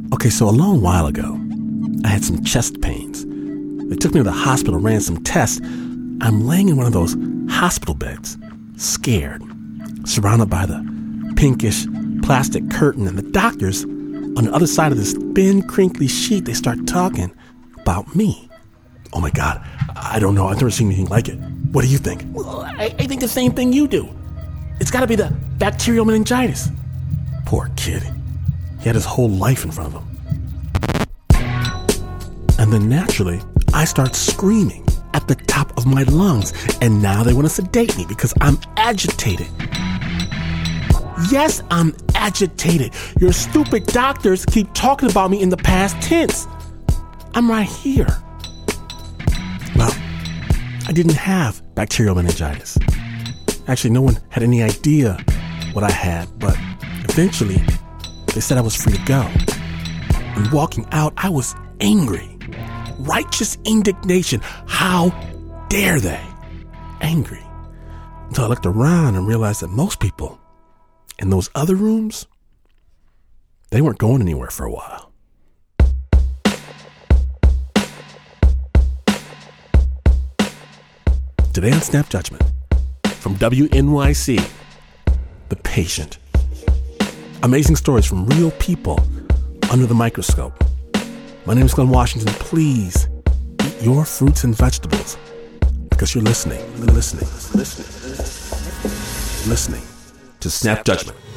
Okay, so a long while ago, I had some chest pains. They took me to the hospital, ran some tests. I'm laying in one of those hospital beds, scared, surrounded by the pinkish plastic curtain, and the doctors on the other side of this thin, crinkly sheet, they start talking about me. Oh my God, I don't know. I've never seen anything like it. What do you think? Well, I think the same thing you do. It's got to be the bacterial meningitis. Poor kid. He had his whole life in front of him. And then naturally, I start screaming at the top of my lungs. And now they want to sedate me because I'm agitated. Yes, I'm agitated. Your stupid doctors keep talking about me in the past tense. I'm right here. Well, I didn't have bacterial meningitis. Actually, no one had any idea what I had, but eventually they said I was free to go. And walking out, I was angry. Righteous indignation. How dare they? Angry. Until I looked around and realized that most people in those other rooms, they weren't going anywhere for a while. Today on Snap Judgment, from WNYC, The Patient. Amazing stories from real people under the microscope. My name is Glenn Washington. Please eat your fruits and vegetables because you're listening to Snap Judgment.